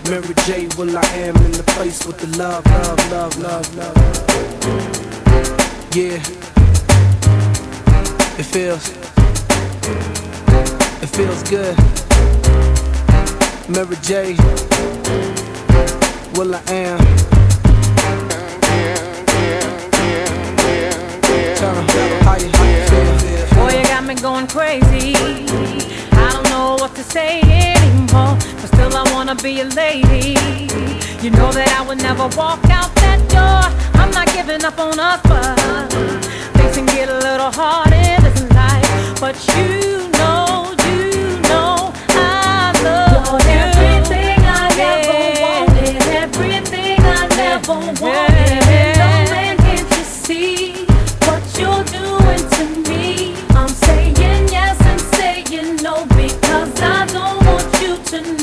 Mary J, will I am in the place with the love, love, love, love, love. Yeah, it feels good. Mary J, will I am. Tell 'em how you feel. Boy, you got me going crazy. I don't know what to say anymore, but still I wanna be a lady. You know that I would never walk out that door. I'm not giving up on us, but things can get a little hard in this life. But you know